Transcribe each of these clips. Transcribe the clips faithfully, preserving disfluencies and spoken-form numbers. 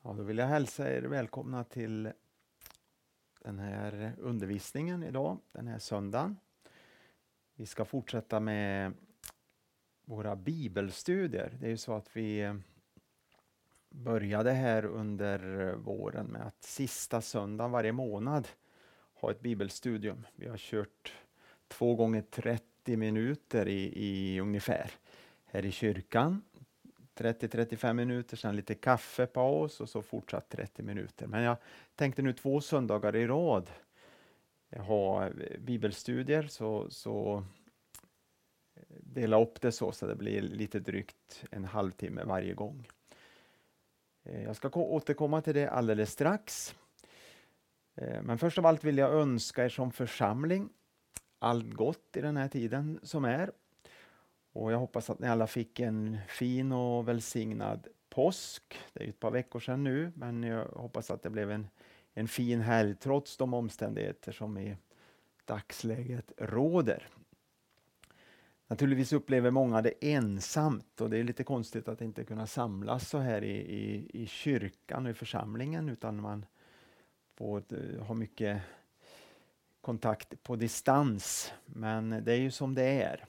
Ja, då vill jag hälsa er välkomna till den här undervisningen idag, den här söndagen. Vi ska fortsätta med våra bibelstudier. Det är ju så att vi började här under våren med att sista söndagen varje månad ha ett bibelstudium. Vi har kört två gånger trettio minuter i, i ungefär här i kyrkan. trettio till trettiofem minuter, sen lite kaffepaus och så fortsatt trettio minuter. Men jag tänkte nu två söndagar i rad ha bibelstudier, så, så dela upp det så, så det blir lite drygt en halvtimme varje gång. Jag ska återkomma till det alldeles strax. Men först av allt vill jag önska er som församling allt gott i den här tiden som är. Och jag hoppas att ni alla fick en fin och välsignad påsk. Det är ett par veckor sedan nu, men jag hoppas att det blev en, en fin helg trots de omständigheter som i dagsläget råder. Naturligtvis upplever många det ensamt, och det är lite konstigt att inte kunna samlas så här i, i, i kyrkan och i församlingen, utan man får ha mycket kontakt på distans. Men det är ju som det är.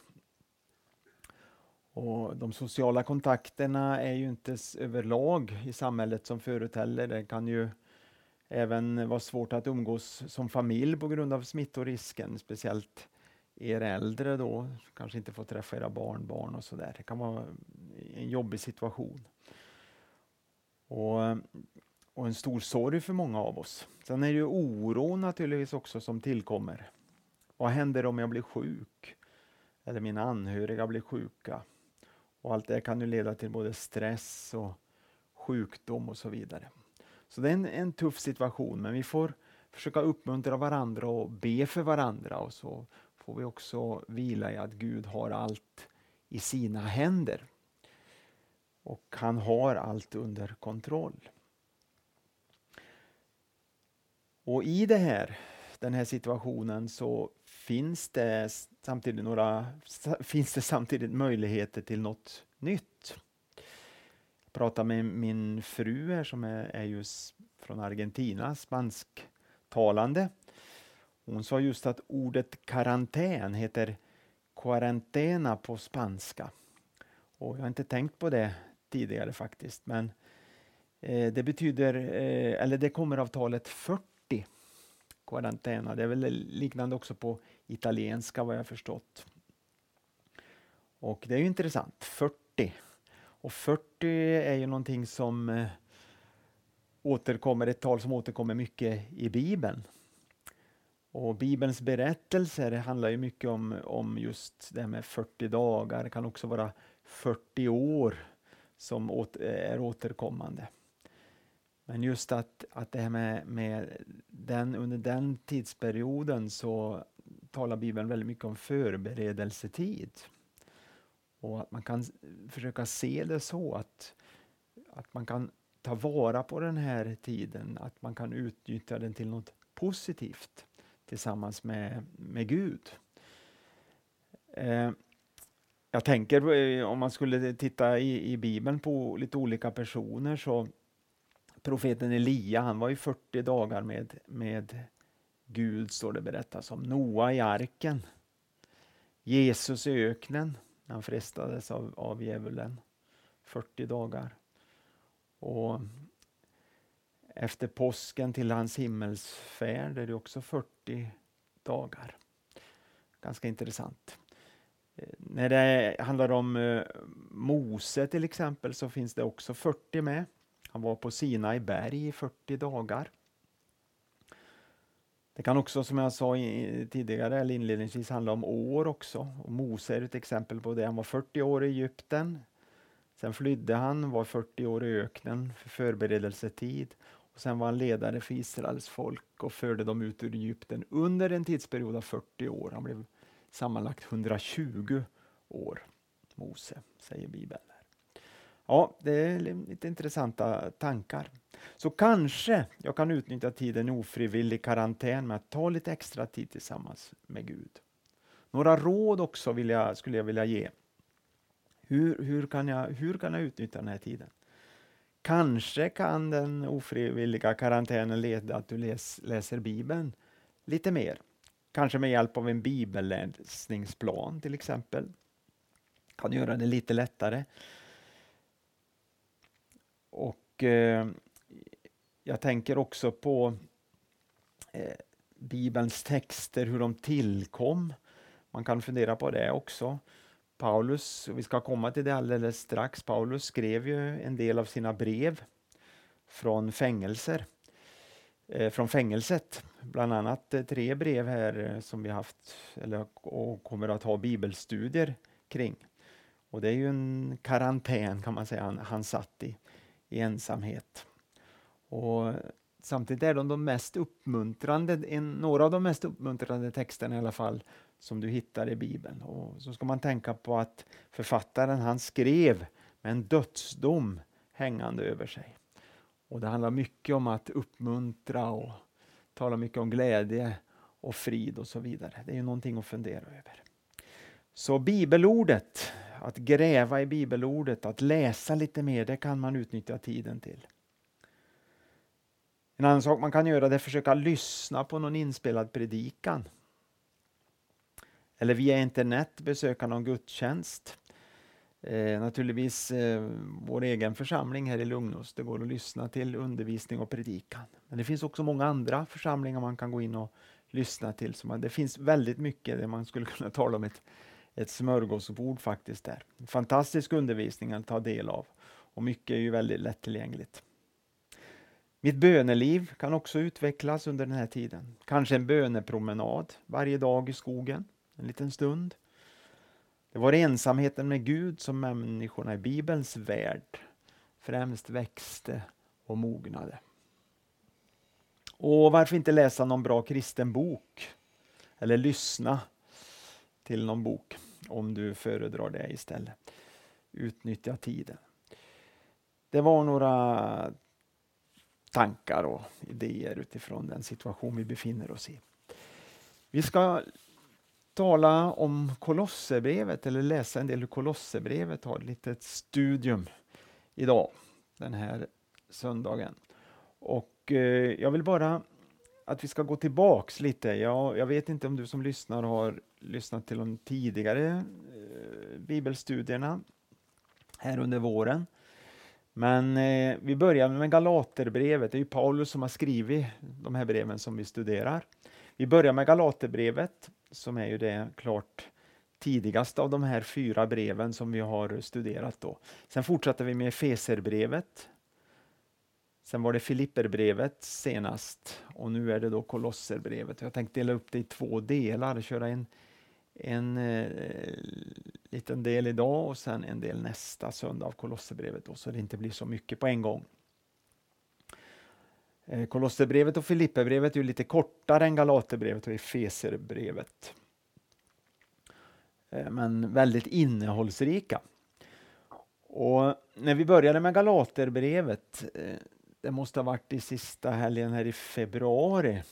Och de sociala kontakterna är ju inte överlag i samhället som förut heller. Det kan ju även vara svårt att umgås som familj på grund av smittorisken. Speciellt er äldre då, kanske inte får träffa era barnbarn och sådär. Det kan vara en jobbig situation. Och, och en stor sorg för många av oss. Sen är det ju oro naturligtvis också som tillkommer. Vad händer om jag blir sjuk? Eller mina anhöriga blir sjuka? Och allt det kan ju leda till både stress och sjukdom och så vidare. Så det är en, en tuff situation, men vi får försöka uppmuntra varandra och be för varandra. Och så får vi också vila i att Gud har allt i sina händer. Och han har allt under kontroll. Och i det här, den här situationen så finns det samtidigt några finns det samtidigt möjligheter till något nytt. Jag pratade med min fru här som är, är just från Argentina, spansktalande. Hon sa just att ordet karantän heter quarantena på spanska. Och jag har inte tänkt på det tidigare faktiskt, men eh, det betyder eh, eller det kommer av talet fyrtio. Quarantena. Det är väl liknande också på italienska vad jag förstått. Och det är ju intressant. fyrtio. Och fyrtio är ju någonting som eh, återkommer, ett tal som återkommer mycket i Bibeln. Och Bibelns berättelser handlar ju mycket om, om just det med fyrtio dagar. Det kan också vara fyrtio år som åter, är återkommande. Men just att, att det här med, med den, under den tidsperioden så talar Bibeln väldigt mycket om förberedelsetid. Och att man kan försöka se det så att, att man kan ta vara på den här tiden. Att man kan utnyttja den till något positivt tillsammans med, med Gud. Eh, jag tänker om man skulle titta i, i Bibeln på lite olika personer, så profeten Elia, han var ju fyrtio dagar med, med Gud, står det berättas om. Noa i arken. Jesus i öknen, han frestades av, av djävulen. fyrtio dagar. Och efter påsken till hans himmelsfärd är det också fyrtio dagar. Ganska intressant. När det handlar om uh, Mose till exempel så finns det också fyrtio med. Han var på Sinai berg i fyrtio dagar. Det kan också, som jag sa i, tidigare eller inledningsvis, handla om år också. Och Mose är ett exempel på det. Han var fyrtio år i Egypten. Sen flydde han, var fyrtio år i öknen för förberedelsetid. Och sen var han ledare för Israels folk och förde dem ut ur Egypten under en tidsperiod av fyrtio år. Han blev sammanlagt hundratjugo år, Mose, säger Bibeln. Ja, det är lite intressanta tankar. Så kanske jag kan utnyttja tiden i ofrivillig karantän med att ta lite extra tid tillsammans med Gud. Några råd också vill jag, skulle jag vilja ge. Hur, hur, kan jag, hur kan jag utnyttja den här tiden? Kanske kan den ofrivilliga karantänen leda att du läs, läser Bibeln lite mer. Kanske med hjälp av en bibelläsningsplan till exempel. Kan göra det lite lättare. Och eh, jag tänker också på eh, Bibelns texter, hur de tillkom. Man kan fundera på det också. Paulus, vi ska komma till det alldeles strax, Paulus skrev ju en del av sina brev från fängelser. Eh, från fängelset. Bland annat eh, tre brev här eh, som vi haft eller, och kommer att ha bibelstudier kring. Och det är ju en karantän kan man säga han, han satt i, i ensamhet. Och samtidigt är de de mest uppmuntrande, en, några av de mest uppmuntrande texterna i alla fall som du hittar i Bibeln. Och så ska man tänka på att författaren han skrev med en dödsdom hängande över sig. Och det handlar mycket om att uppmuntra och tala mycket om glädje och frid och så vidare. Det är ju någonting att fundera över. Så bibelordet, att gräva i bibelordet, att läsa lite mer, det kan man utnyttja tiden till. En annan sak man kan göra är att försöka lyssna på någon inspelad predikan. Eller via internet besöka någon gudstjänst. Eh, naturligtvis eh, vår egen församling här i Lugnås. Det går att lyssna till undervisning och predikan. Men det finns också många andra församlingar man kan gå in och lyssna till. Så man, det finns väldigt mycket där man skulle kunna tala om ett, ett smörgåsbord faktiskt där. Fantastisk undervisning att ta del av. Och mycket är ju väldigt lättillgängligt. Mitt böneliv kan också utvecklas under den här tiden. Kanske en bönepromenad varje dag i skogen. En liten stund. Det var ensamheten med Gud som människorna i Bibelns värld främst växte och mognade. Och varför inte läsa någon bra kristen bok? Eller lyssna till någon bok om du föredrar det istället. Utnyttja tiden. Det var några tankar och idéer utifrån den situation vi befinner oss i. Vi ska tala om Kolosserbrevet eller läsa en del ur Kolosserbrevet, ha ett litet studium idag den här söndagen. Och eh, jag vill bara att vi ska gå tillbaks lite. Jag, jag vet inte om du som lyssnar har lyssnat till de tidigare eh, bibelstudierna här under våren. Men eh, vi börjar med Galaterbrevet. Det är ju Paulus som har skrivit de här breven som vi studerar. Vi börjar med Galaterbrevet som är ju det klart tidigaste av de här fyra breven som vi har studerat då. Sen fortsätter vi med Efeserbrevet. Sen var det Filipperbrevet senast och nu är det då Kolosserbrevet. Jag tänkte dela upp det i två delar, köra en, en eh, liten del idag och sen en del nästa söndag av Kolosserbrevet då, så det inte blir så mycket på en gång. Eh, Kolosserbrevet och Filipperbrevet är ju lite kortare än Galaterbrevet och Efeserbrevet. Eh, men väldigt innehållsrika. Och när vi började med Galaterbrevet, eh, det måste ha varit i sista helgen här i februari.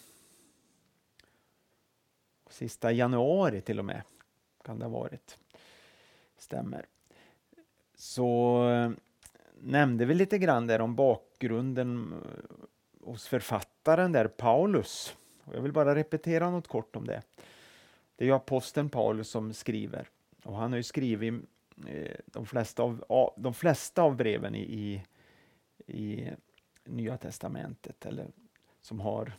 Sista januari till och med kan det ha varit. Stämmer. Så eh, nämnde vi lite grann där om bakgrunden hos författaren där, Paulus. Och jag vill bara repetera något kort om det. Det är ju aposteln Paulus som skriver. Och han har ju skrivit eh, de, flesta av, de flesta av breven i, i, i Nya testamentet. Eller som har,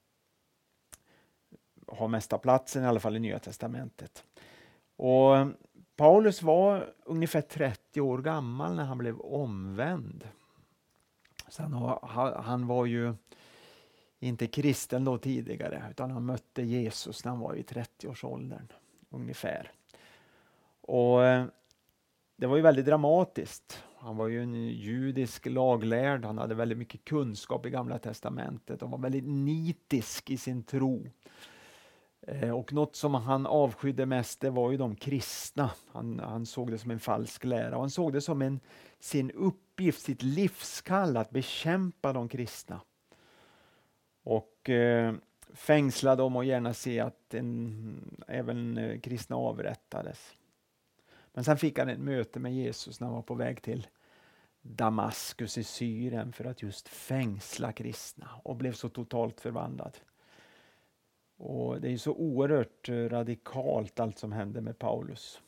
har mesta platsen i alla fall i Nya testamentet. Och Paulus var ungefär trettio år gammal när han blev omvänd. Så han, han var ju inte kristen då tidigare, utan han mötte Jesus när han var i trettio-årsåldern ungefär. Och det var ju väldigt dramatiskt. Han var ju en judisk laglärd, han hade väldigt mycket kunskap i Gamla testamentet och var väldigt nitisk i sin tro. Och något som han avskydde mest, det var ju de kristna. Han, han såg det som en falsk lära och han såg det som en, sin uppgift, sitt livskall att bekämpa de kristna. Och eh, fängsla dem och gärna se att en, även eh, kristna avrättades. Men sen fick han ett möte med Jesus när han var på väg till Damaskus i Syrien för att just fängsla kristna och blev så totalt förvandlad. Och det är så oerhört radikalt allt som hände med Paulus.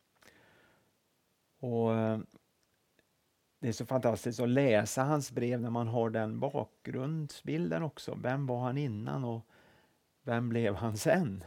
Och det är så fantastiskt att läsa hans brev när man har den bakgrundsbilden också. Vem var han innan och vem blev han sen?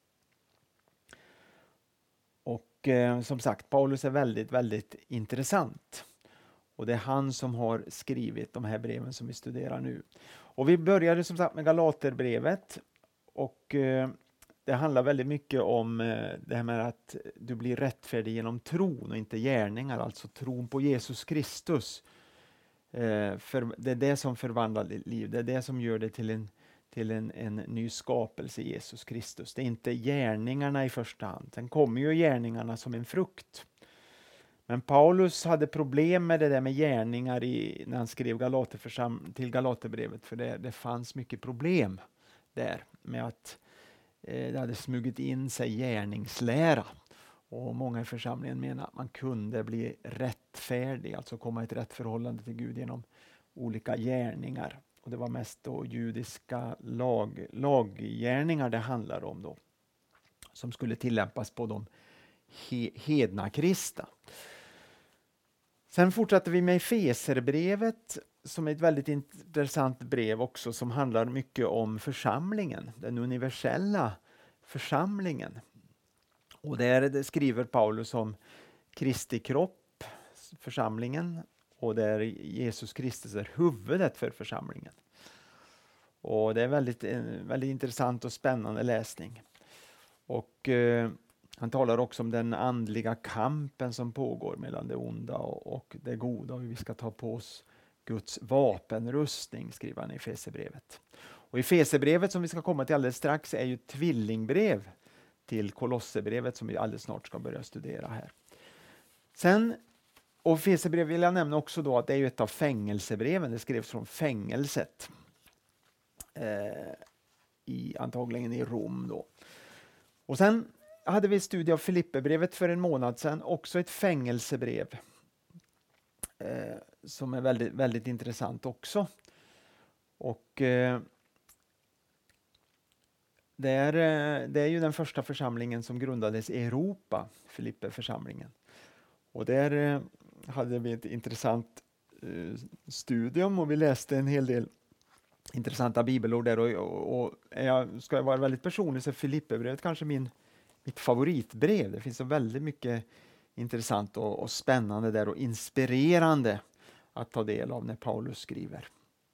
Och eh, som sagt, Paulus är väldigt, väldigt intressant. Och det är han som har skrivit de här breven som vi studerar nu. Och vi började som sagt med Galaterbrevet. Och eh, det handlar väldigt mycket om eh, det här med att du blir rättfärdig genom tron och inte gärningar. Alltså tron på Jesus Kristus. Eh, för det är det som förvandlar ditt liv. Det är det som gör det till en till en, en ny skapelse i Jesus Kristus. Det är inte gärningarna i första hand. Sen kommer ju gärningarna som en frukt. Men Paulus hade problem med det där med gärningar i, när han skrev Galaterförsam- till Galaterbrevet. För det, det fanns mycket problem där med att eh, det hade smugit in sig gärningslära. Och många i församlingen menar att man kunde bli rättfärdig, alltså komma i ett rätt förhållande till Gud genom olika gärningar. Och det var mest då judiska lag, laggärningar det handlar om då. Som skulle tillämpas på de he, hedna kristna. Sen fortsatte vi med Efeserbrevet som är ett väldigt intressant brev också som handlar mycket om församlingen. Den universella församlingen. Och där skriver Paulus om Kristi kropp, församlingen. Och där Jesus Kristus är huvudet för församlingen. Och det är väldigt, en väldigt intressant och spännande läsning. Och eh, han talar också om den andliga kampen som pågår mellan det onda och, och det goda. Och vi ska ta på oss Guds vapenrustning, skriver han i Efeserbrevet. Och Efeserbrevet som vi ska komma till alldeles strax är ju ett tvillingbrev till Kolosserbrevet som vi alldeles snart ska börja studera här. Sen Och Efesierbrevet vill jag nämna också då att det är ju ett av fängelsebreven. Det skrevs från fängelset. Eh, i, antagligen i Rom då. Och sen hade vi studie av Filipperbrevet för en månad sedan. Också ett fängelsebrev. Eh, som är väldigt, väldigt intressant också. Och eh, det, är, det är ju den första församlingen som grundades i Europa. Filipperförsamlingen. Och där eh, hade vi ett intressant uh, studium och vi läste en hel del intressanta bibelord där. Och, och, och jag ska vara väldigt personlig så Filipperbrevet kanske min, mitt favoritbrev. Det finns så väldigt mycket intressant och, och spännande där och inspirerande att ta del av när Paulus skriver.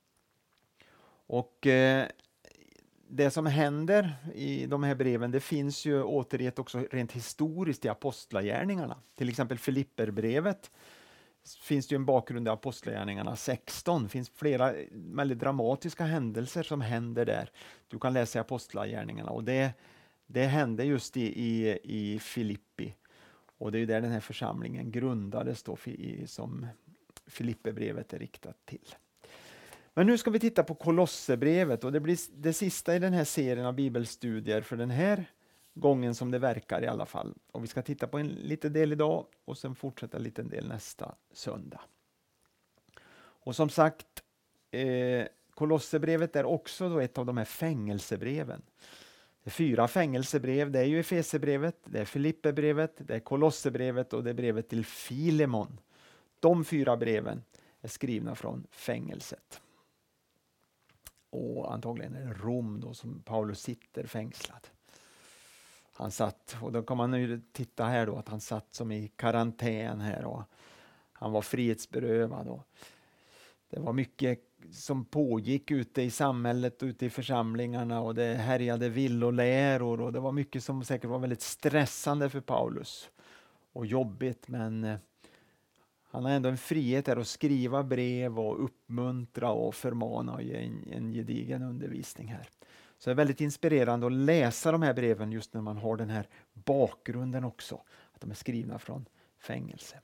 Och eh, det som händer i de här breven, det finns ju återgett också rent historiskt i apostlagärningarna. Till exempel Filipperbrevet finns det ju en bakgrund i apostlagärningarna sexton. Det finns flera väldigt dramatiska händelser som händer där. Du kan läsa i apostlagärningarna och det, det hände just i, i, i Filippi. Och det är ju där den här församlingen grundades då i, som Filipperbrevet är riktat till. Men nu ska vi titta på Kolosserbrevet och det blir det sista i den här serien av bibelstudier för den här gången som det verkar i alla fall. Och vi ska titta på en liten del idag och sen fortsätta en liten del nästa söndag. Och som sagt, eh, Kolosserbrevet är också då ett av de här fängelsebreven. Det är fyra fängelsebrev, det är ju Efeserbrevet, det är Filipperbrevet, det är Kolosserbrevet och det är brevet till Filemon. De fyra breven är skrivna från fängelset. Och antagligen är det Rom då som Paulus sitter fängslad. Han satt, och då kan man nu titta här då att han satt som i karantän här och han var frihetsberövad. Och det var mycket som pågick ute i samhället och ute i församlingarna och det härjade villoläror och det var mycket som säkert var väldigt stressande för Paulus och jobbigt, men han har ändå en frihet där att skriva brev och uppmuntra och förmana och ge en, en gedigen undervisning här. Så det är väldigt inspirerande att läsa de här breven just när man har den här bakgrunden också. Att de är skrivna från fängelse.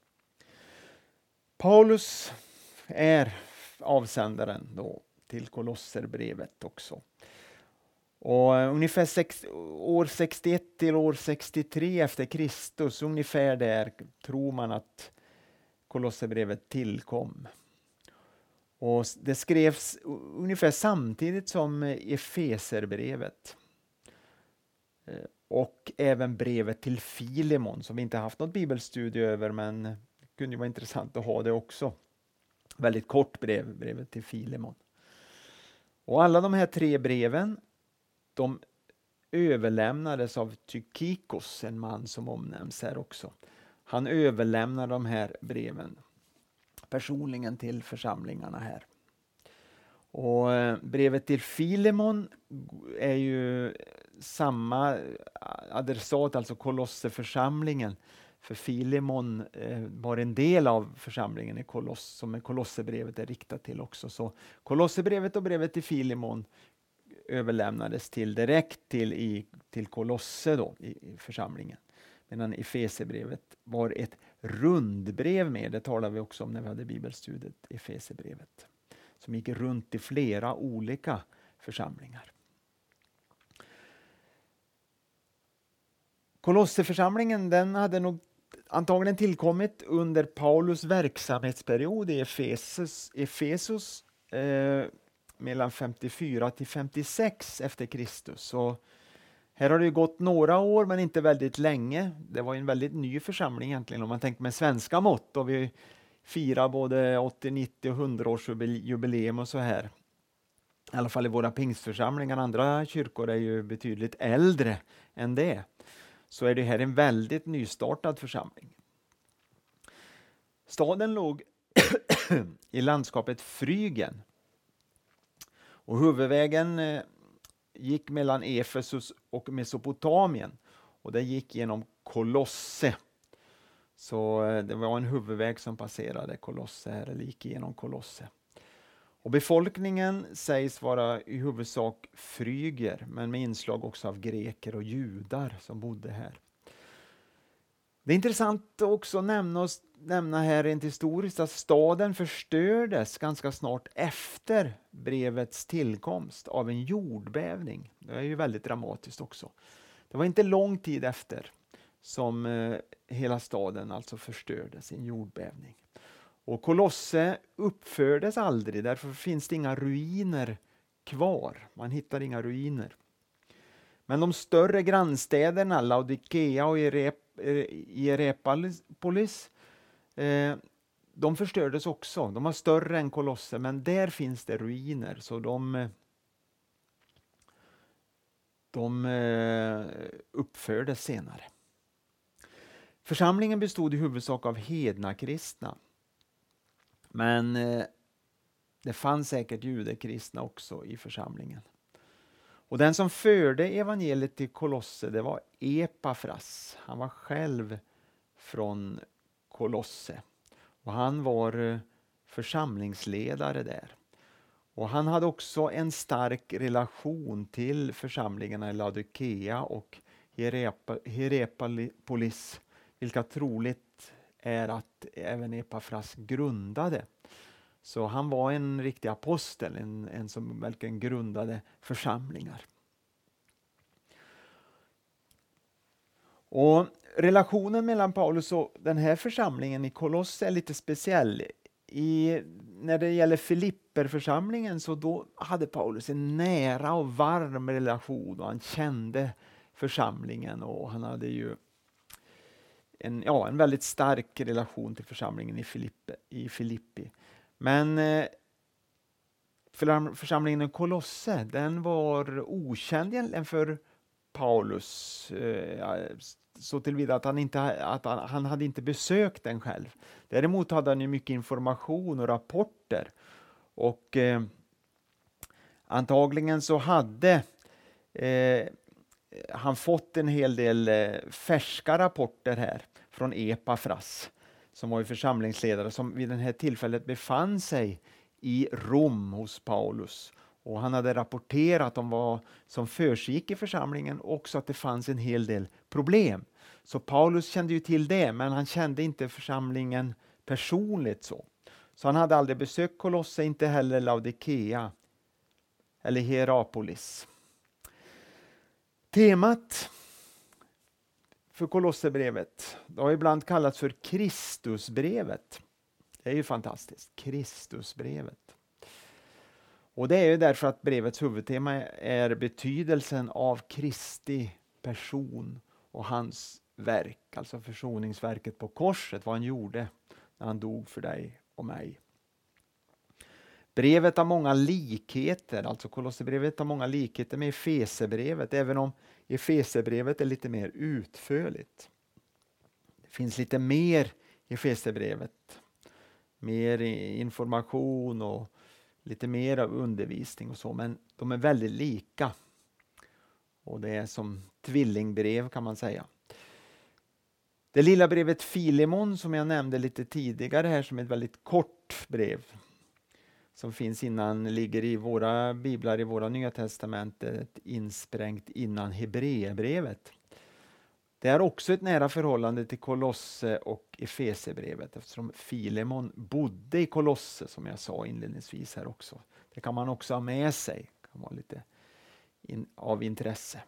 Paulus är avsändaren då till Kolosserbrevet också. Och ungefär sex, år sextioett till år sextiotre efter Kristus, ungefär där tror man att Kolosserbrevet tillkom. Och det skrevs ungefär samtidigt som Efeserbrevet. Och även brevet till Filemon som vi inte haft något bibelstudie över, men det kunde ju vara intressant att ha det också. Väldigt kort brev, brevet till Filemon. Och alla de här tre breven, de överlämnades av Tykikos, en man som omnämns här också. Han överlämnar de här breven personligen till församlingarna här. Och brevet till Filemon är ju samma adressat, alltså Kolosseförsamlingen. För Filemon var en del av församlingen i Koloss, som Kolosserbrevet är riktat till också. Så Kolosserbrevet och brevet till Filemon överlämnades till direkt till, i, till Kolosse då, i, i församlingen. Medan Efeserbrevet var ett rundbrev med, det talade vi också om när vi hade bibelstudiet, Efeserbrevet. Som gick runt i flera olika församlingar. Kolosseförsamlingen, den hade nog antagligen tillkommit under Paulus verksamhetsperiod i Efesus, Efesus eh, mellan femtiofyra till femtiosex efter Kristus. Så här har det gått några år men inte väldigt länge. Det var en väldigt ny församling egentligen om man tänker med svenska mått, och vi firar både åttio, nittio och hundra års jubileum och så här. I alla fall i våra pingstförsamlingar. Andra kyrkor är ju betydligt äldre än det. Så är det här en väldigt nystartad församling. Staden låg i landskapet Frygen. Och huvudvägen eh, gick mellan Efesus och Mesopotamien. Och det gick genom Kolosse. Så eh, det var en huvudväg som passerade Kolosse här, eller gick igenom Kolosse. Och befolkningen sägs vara i huvudsak fryger, men med inslag också av greker och judar som bodde här. Det är intressant också att nämna, nämna här rent historiskt att staden förstördes ganska snart efter brevets tillkomst av en jordbävning. Det är ju väldigt dramatiskt också. Det var inte lång tid efter som eh, hela staden alltså förstördes i en jordbävning. Och Kolosse uppfördes aldrig, därför finns det inga ruiner kvar. Man hittar inga ruiner. Men de större grannstäderna, Laodikea och Hierapolis, eh, de förstördes också. De var större än Kolosse, men där finns det ruiner. Så de, de eh, uppfördes senare. Församlingen bestod i huvudsak av hedna kristna. Men eh, det fanns säkert judekristna också i församlingen. Och den som förde evangeliet till Kolosse, det var Epafras. Han var själv från Kolosse. Och han var eh, församlingsledare där. Och han hade också en stark relation till församlingarna i Laodikea och Hierapolis, vilka troligt är att även Epafras grundade. Så han var en riktig apostel, en, en som verkligen grundade församlingar. Och relationen mellan Paulus och den här församlingen i Kolosse är lite speciell. I, när det gäller Filipperförsamlingen så då hade Paulus en nära och varm relation och han kände församlingen och han hade ju en, ja, en väldigt stark relation till församlingen i, Filippe, i Filippi. Men eh, församlingen i Kolosse, den var okänd egentligen för Paulus. Eh, så tillvida att han inte att han, han hade inte besökt den själv. Däremot hade han ju mycket information och rapporter. Och eh, antagligen så hade eh, han fått en hel del eh, färska rapporter här från Epafras, som var ju församlingsledare, som vid det här tillfället befann sig i Rom hos Paulus. Och han hade rapporterat om vad som försiggick i församlingen och också att det fanns en hel del problem. Så Paulus kände ju till det, men han kände inte församlingen personligt så. Så han hade aldrig besökt Kolosse, inte heller Laodikea eller Hierapolis. Temat för Kolosserbrevet, det har ibland kallats för Kristusbrevet. Det är ju fantastiskt. Kristusbrevet. Och det är ju därför att brevets huvudtema är betydelsen av Kristi person och hans verk. Alltså försoningsverket på korset, vad han gjorde när han dog för dig och mig. Brevet har många likheter, alltså Kolosserbrevet har många likheter med Efesierbrevet, även om Efesierbrevet är lite mer utförligt. Det finns lite mer i Efesierbrevet, mer information och lite mer av undervisning och så, men de är väldigt lika. Och det är som tvillingbrev kan man säga. Det lilla brevet Filemon som jag nämnde lite tidigare här, som är ett väldigt kort brev som finns innan, ligger i våra biblar i våra Nya testamentet insprängt innan Hebreerbrevet. Det är också ett nära förhållande till Kolosse och Efesierbrevet, eftersom Filemon bodde i Kolosse, som jag sa inledningsvis här också. Det kan man också ha med sig, det kan vara lite in, av intresse.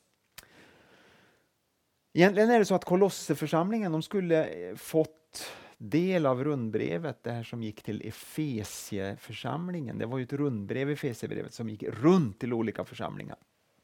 Egentligen är det så att Kolosseförsamlingen, de skulle fått del av rundbrevet, det här som gick till Efesieförsamlingen. Det var ju ett rundbrev i Efesierbrevet som gick runt till olika församlingar.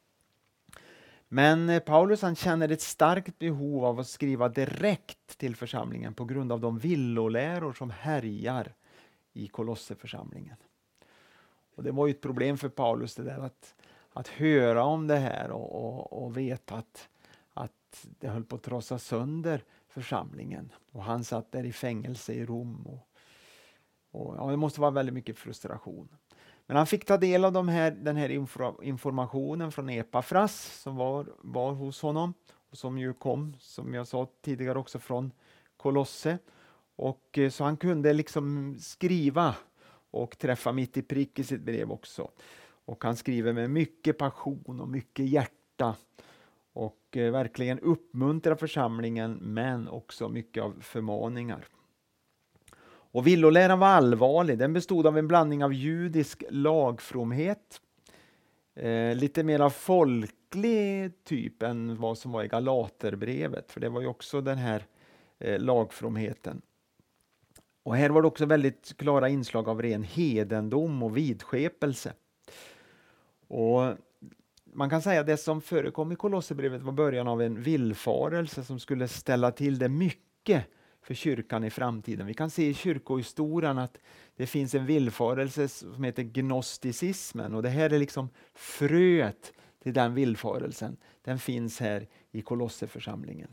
Men Paulus han känner ett starkt behov av att skriva direkt till församlingen på grund av de villoläror som härjar i Kolosseförsamlingen. Och det var ju ett problem för Paulus det där att, att höra om det här och, och, och veta att, att det höll på att trasa sönder församlingen. Och han satt där i fängelse i Rom. Och, och, ja, det måste vara väldigt mycket frustration. Men han fick ta del av de här, den här informationen från Epafras som var, var hos honom. Och som ju kom, som jag sa tidigare också, från Kolosse. Och så han kunde liksom skriva och träffa mitt i prick i sitt brev också. Och han skriver med mycket passion och mycket hjärta. Och eh, verkligen uppmuntra församlingen, men också mycket av förmaningar. Och villoläran var allvarlig. Den bestod av en blandning av judisk lagfromhet, eh, lite mer av folklig typ än vad som var i Galaterbrevet, för det var ju också den här eh, lagfromheten. Och här var det också väldigt klara inslag av ren hedendom och vidskepelse. Och man kan säga att det som förekom i Kolosserbrevet var början av en villfarelse som skulle ställa till det mycket för kyrkan i framtiden. Vi kan se i kyrkohistorien att det finns en villfarelse som heter gnosticismen, och det här är liksom fröet till den villfarelsen. Den finns här i Kolosseförsamlingen.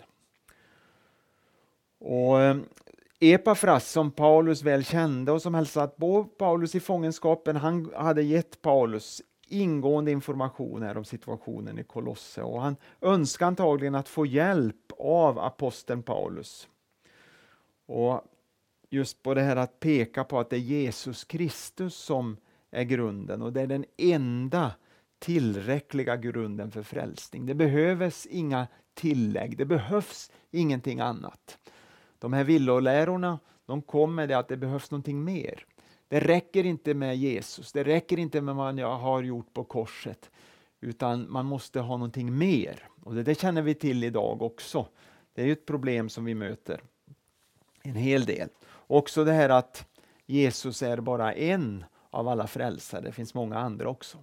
Och Epafras, som Paulus väl kände och som hälsat på Paulus i fångenskapen, han hade gett Paulus ingående information här om situationen i Kolosse, och han önskade antagligen att få hjälp av aposteln Paulus. Och just på det här att peka på att det är Jesus Kristus som är grunden, och det är den enda tillräckliga grunden för frälsning. Det behövs inga tillägg, det behövs ingenting annat. De här villolärorna, de kom med det att det behövs någonting mer. Det räcker inte med Jesus, det räcker inte med vad jag har gjort på korset, utan man måste ha någonting mer. Och det, det känner vi till idag också. Det är ju ett problem som vi möter en hel del. Också det här att Jesus är bara en av alla frälsare, det finns många andra också.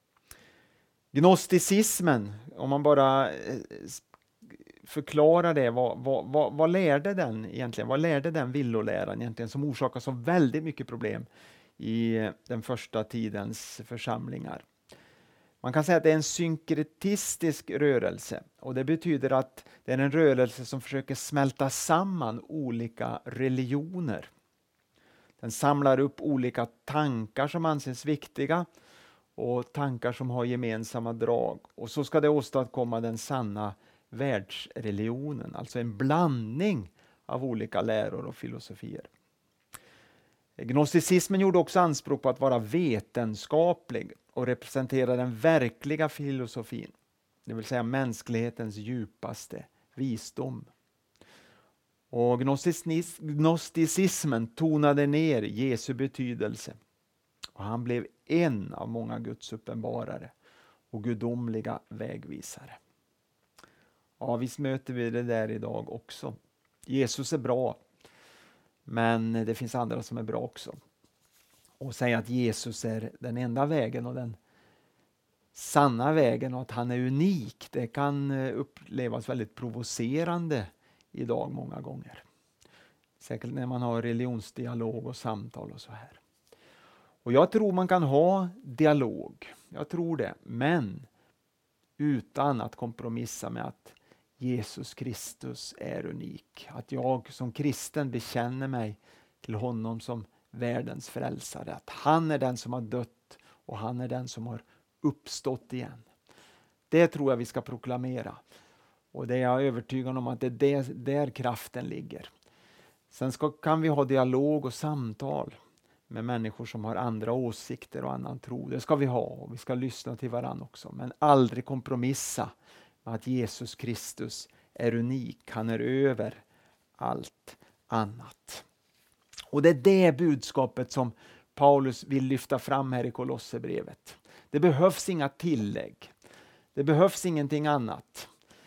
Gnosticismen, om man bara förklarar det, vad, vad, vad, vad lärde den egentligen? Vad lärde den villoläran egentligen som orsakar så väldigt mycket problem i den första tidens församlingar? Man kan säga att det är en synkretistisk rörelse, och det betyder att det är en rörelse som försöker smälta samman olika religioner. Den samlar upp olika tankar som anses viktiga och tankar som har gemensamma drag, och så ska det åstadkomma den sanna världsreligionen, alltså en blandning av olika läror och filosofier. Gnosticismen gjorde också anspråk på att vara vetenskaplig och representera den verkliga filosofin, det vill säga mänsklighetens djupaste visdom. Och gnosticismen tonade ner Jesu betydelse, och han blev en av många Guds uppenbarare och gudomliga vägvisare. Ja, visst möter vi det där idag också. Jesus är bra. Men det finns andra som är bra också. Och säga att Jesus är den enda vägen och den sanna vägen och att han är unik, det kan upplevas väldigt provocerande idag många gånger. Säkert när man har religionsdialog och samtal och så här. Och jag tror man kan ha dialog, jag tror det, men utan att kompromissa med att Jesus Kristus är unik. Att jag som kristen bekänner mig till honom som världens frälsare. Att han är den som har dött och han är den som har uppstått igen. Det tror jag vi ska proklamera. Och det är jag övertygad om att det är där, där kraften ligger. Sen ska, kan vi ha dialog och samtal med människor som har andra åsikter och annan tro. Det ska vi ha och vi ska lyssna till varandra också. Men aldrig kompromissa med att Jesus Kristus är unik. Han är över allt annat. Och det är det budskapet som Paulus vill lyfta fram här i Kolosserbrevet. Det behövs inga tillägg. Det behövs ingenting annat.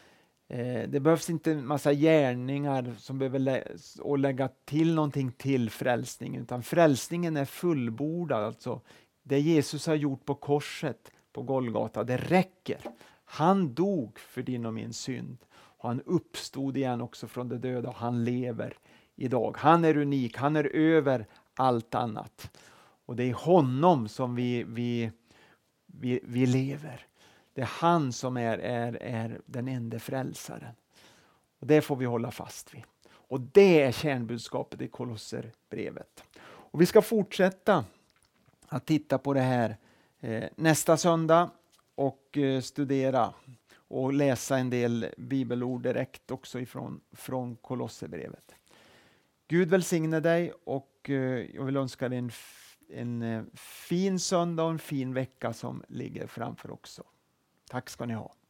Eh, det behövs inte en massa gärningar som behöver lä- och lägga till någonting till frälsningen. Utan frälsningen är fullbordad. Alltså det Jesus har gjort på korset på Golgata, det räcker. Han dog för din och min synd. Och han uppstod igen också från de döda och han lever idag. Han är unik, han är över allt annat. Och det är honom som vi, vi, vi, vi lever. Det är han som är, är, är den enda frälsaren. Och det får vi hålla fast vid. Och det är kärnbudskapet i Kolosserbrevet. Och vi ska fortsätta att titta på det här eh, nästa söndag och eh, studera och läsa en del bibelord direkt också ifrån, från Kolosserbrevet. Gud välsigne dig och eh, jag vill önska dig en, en eh, fin söndag och en fin vecka som ligger framför också. Tack ska ni ha.